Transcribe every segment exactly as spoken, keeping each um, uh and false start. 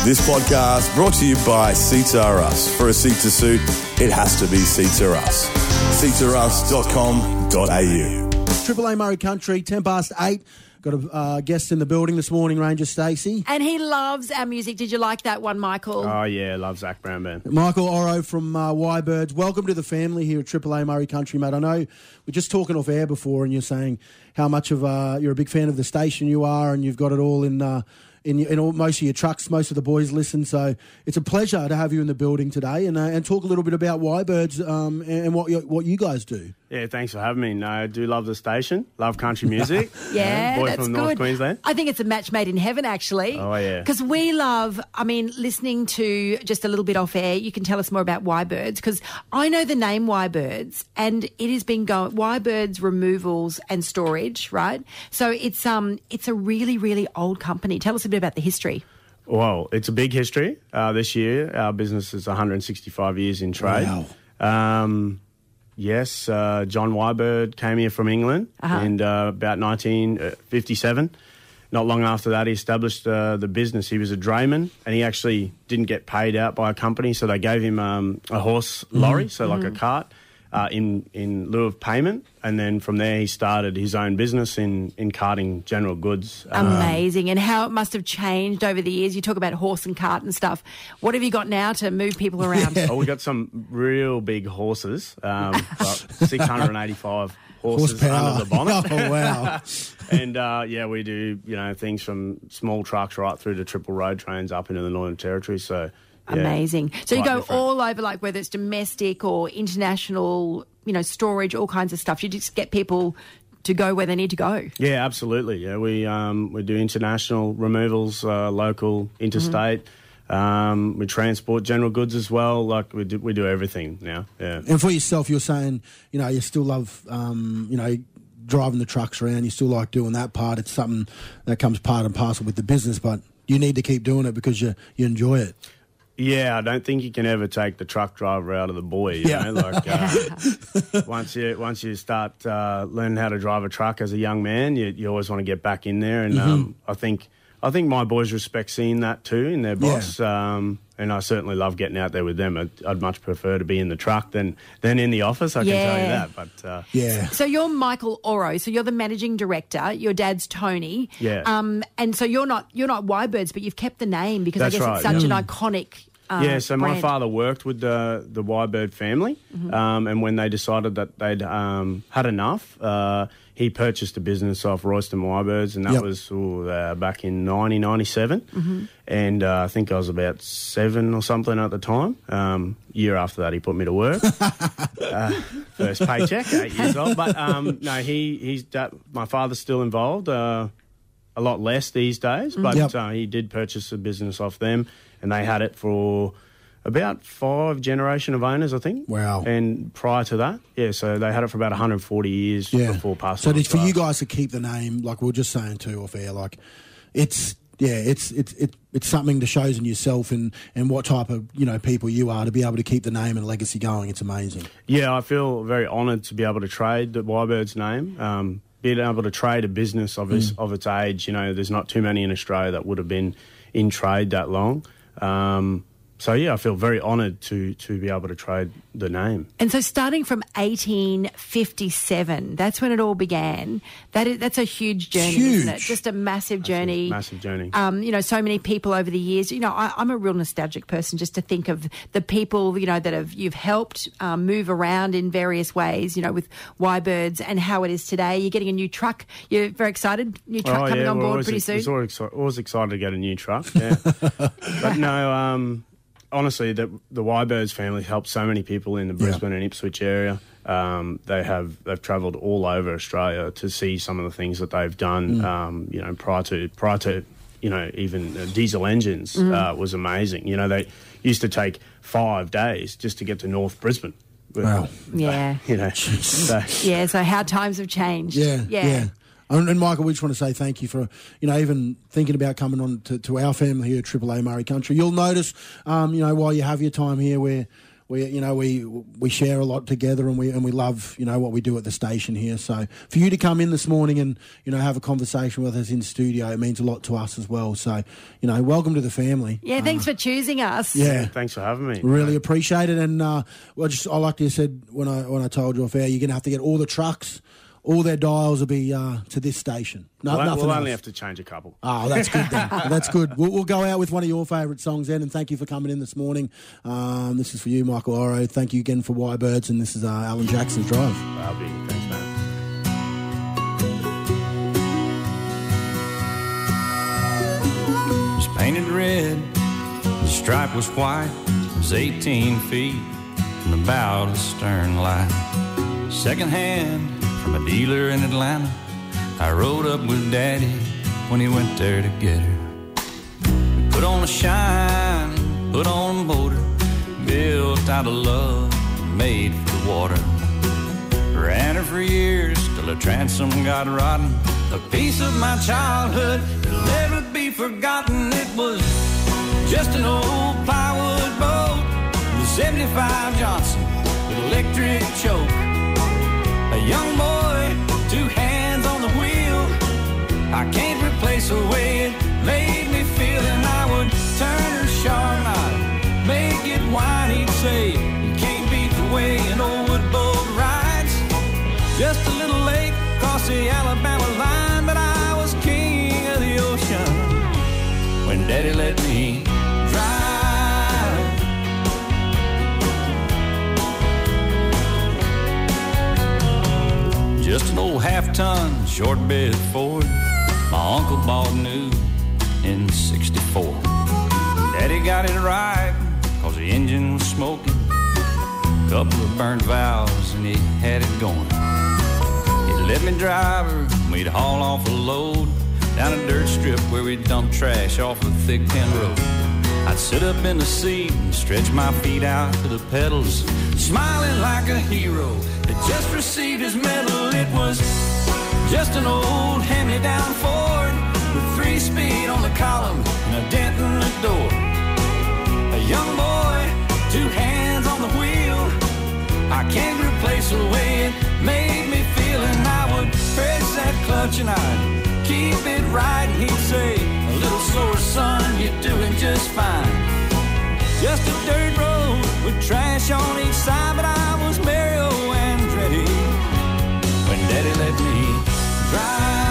This podcast brought to you by Seats R Us. For a seat to suit, it has to be Seats R Us. seats r us dot com dot a u. Triple A Murray Country, ten past eight. Got a uh, guest in the building this morning, Ranger Stacey. And he loves our music. Did you like that one, Michael? Oh, yeah, love Zach Brown Band. Michael Oro from uh, Y-Birds. Welcome to the family here at Triple A Murray Country, mate. I know we're just talking off air before and you're saying how much of uh, you're a big fan of the station you are and you've got it all in... Uh, In, in all, most of your trucks, most of the boys listen, so it's a pleasure to have you in the building today and uh, and talk a little bit about Y-Birds um, and, and what you, what you guys do. Yeah, thanks for having me. No, I do love the station, love country music. yeah, Boy that's from good. North Queensland. I think it's a match made in heaven, actually. Oh, yeah. Because we love, I mean, listening to just a little bit off air, you can tell us more about Y-Birds, because I know the name Y-Birds and it has been going, Y-Birds Removals and Storage, right? So it's um it's a really, really old company. Tell us a bit about the history. Well, it's a big history. Uh, this year, our business is one hundred sixty-five years in trade. Wow. Um, yes, uh, John Y-Bird came here from England Uh-huh. in uh, about nineteen fifty-seven. Not long after that, he established uh, the business. He was a drayman, and he actually didn't get paid out by a company, so they gave him um, a horse lorry, so like a cart, uh, in, in lieu of payment. And then from there, he started his own business in, in carting general goods. Um, Amazing. And how it must have changed over the years. You talk about horse and cart and stuff. What have you got now to move people around? Oh, we got some real big horses, um, about six hundred eighty-five horses Horsepower. under the bonnet. Oh, wow. And, uh, yeah, we do, you know, things from small trucks right through to triple road trains up into the Northern Territory. So, yeah, Amazing. So you quite go different. all over, like whether it's domestic or international, you know, storage, all kinds of stuff. You just get people to go where they need to go. Yeah, absolutely. Yeah, we um, we do international removals, uh, local, interstate. Mm-hmm. Um, we transport general goods as well. Like we do, we do everything now. Yeah. And for yourself, you're saying, you know, you still love, um, you know, driving the trucks around. You still like doing that part. It's something that comes part and parcel with the business, but you need to keep doing it because you, you enjoy it. Yeah, I don't think you can ever take the truck driver out of the boy. You Yeah. know, like uh, once you once you start uh, learning how to drive a truck as a young man, you, you always want to get back in there. And um, I think I think my boys respect seeing that too in their boss. Yeah. Um, and I certainly love getting out there with them. I'd, I'd much prefer to be in the truck than than in the office. I can tell you Yeah. that. But uh, Yeah. So you're Michael Oro. So you're the managing director. Your dad's Tony. Yeah. Um, and so you're not you're not Y-Birds, but you've kept the name because That's I guess right, it's such yeah. an iconic. Uh, Yeah, so my brand. father worked with the the Y-Bird family, um, and when they decided that they'd um, had enough, uh, he purchased a business off Royston Y-Birds, and that Yep. was ooh, uh, back in nineteen ninety-seven. And uh, I think I was about seven or something at the time. Um, year after that, he put me to work. uh, first paycheck, eight years old. But um, no, he he's that, my father's still involved. Uh, a lot less these days, but Yep. uh, he did purchase a business off them, and they had it for about five generation of owners, I think. Wow. And prior to that, yeah, so they had it for about one hundred forty years Yeah. before passing So on it's to for you us. guys to keep the name, like we were just saying too off air, like it's yeah, it's it's it, it's something to shows in yourself and, and what type of, you know, people you are to be able to keep the name and legacy going. It's amazing. Yeah, I feel very honoured to be able to trade the Y-Birds name. Um, being able to trade a business of its, of its age, you know, there's not too many in Australia that would have been in trade that long. Um, so, yeah, I feel very honoured to to be able to trade the name. And so starting from eighteen fifty-seven, that's when it all began. That is, that's a huge journey, isn't it? Huge. Just a massive journey. Massive journey. Um, you know, so many people over the years. You know, I, I'm a real nostalgic person just to think of the people, you know, that have you've helped um, move around in various ways, you know, with Y-Birds and how it is today. You're getting a new truck. You're very excited. New truck Oh, coming yeah, on we're board always, pretty soon. We're always, exci- always excited to get a new truck, yeah. But no, um, honestly, the, the Y-Birds family helped so many people in the Brisbane and Ipswich area. Um, they have they've travelled all over Australia to see some of the things that they've done. Mm. Um, you know, prior to prior to you know even uh, diesel engines Mm. uh, was amazing. You know, they used to take five days just to get to North Brisbane. Wow. Yeah. You know, so, Yeah, so how times have changed. Yeah, Yeah. yeah. And, and Michael, we just want to say thank you for, you know, even thinking about coming on to, to our family here at Triple A Murray Country. You'll notice, um, you know, while you have your time here, we're we you know we we share a lot together, and we and we love you know what we do at the station here. So for you to come in this morning and you know have a conversation with us in studio, it means a lot to us as well. So you know, welcome to the family. Yeah, thanks uh, for choosing us. Yeah, yeah, thanks for having me. Really appreciate it. And uh, well, just I like you said when I when I told you off air, you're going to have to get all the trucks. All their dials will be uh, to this station. No, we'll, nothing we'll else. only have to change a couple. Oh, that's good then. That's good. We'll, we'll go out with one of your favourite songs then, and thank you for coming in this morning. Um, this is for you, Michael Oro. Thank you again for Y-Birds, and this is uh, Alan Jackson's Drive. I'll be. Thanks, man. It was painted red, the stripe was white. It was eighteen feet from the bow to the stern light. Second hand from a dealer in Atlanta, I rode up with Daddy when he went there to get her. We put on a shine, put on a motor, built out of love, made for the water. Ran her for years till the transom got rotten. A piece of my childhood that'll never be forgotten. It was just an old plywood boat with a seventy-five Johnson with electric choke. A young boy, two hands on the wheel. I can't replace the way it made me feel. And I would turn her sharp and I'd make it whine. He'd say, you can't beat the way an old wood boat rides. Just a little late across the Alabama line, but I was king of the ocean when Daddy let me drive. Just an old half-ton, short-bed Ford my uncle bought new in sixty-four. Daddy got it right, cause the engine was smoking. Couple of burnt valves and he had it going. He'd let me drive her, we'd haul off a load down a dirt strip where we'd dump trash off a thick tin road. I'd sit up in the seat and stretch my feet out to the pedals, smiling like a hero that just received his medal. It was just an old hand-me-down Ford with three-speed on the column and a dent in the door. A young boy, two hands on the wheel. I can't replace the way it made me feel. And I would press that clutch and I'd keep it right. And he'd say, a little slower, son, you're doing just fine. Just a dirt road with trash on each side, but I was Mario Andretti when Daddy let me drive.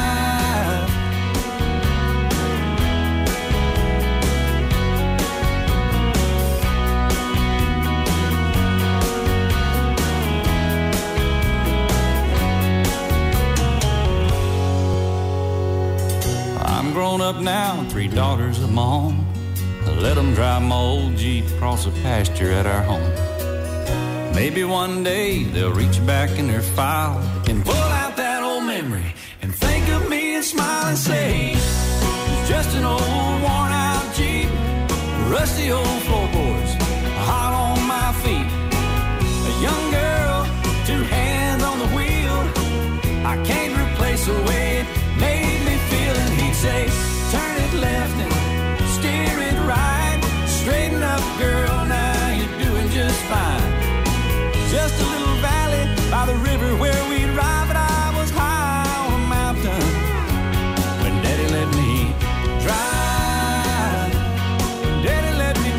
I'm grown up now, three daughters of my own. I let them drive my old Jeep across the pasture at our home. Maybe one day they'll reach back in their file and pull out that old memory and think of me and smile and say, it's just an old worn out Jeep, rusty old floorboards, hot on my feet. A young girl, two hands on the wheel. I can't replace the way it made me feel. And he'd say, turn it left and steer it right. Straighten up, girl, now you're doing just fine. Just a little valley by the river where we'd ride, but I was high on a mountain when Daddy let me drive. Daddy let me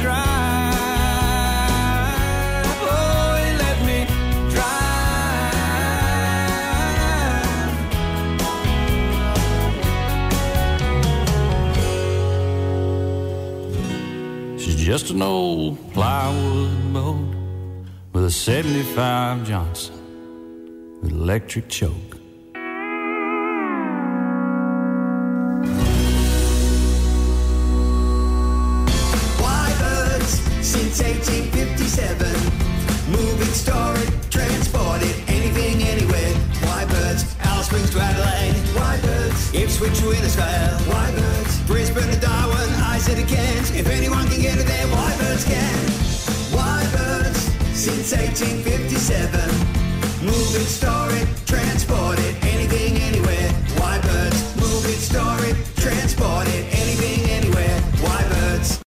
drive. Oh, he let me drive. She's just an old plywood boat with a seventy-five Johnson with electric choke. Y-Birds since eighteen fifty-seven. Moving, storing, transported, anything, anywhere. Y-Birds, Alice Springs to Adelaide. Y-Birds, Ipswich to Innisfail. Y-Birds, Brisbane to Darwin, I said it can. If anyone can get it there, Y-Birds can. Y-Birds since eighteen fifty-seven. Moving, storing,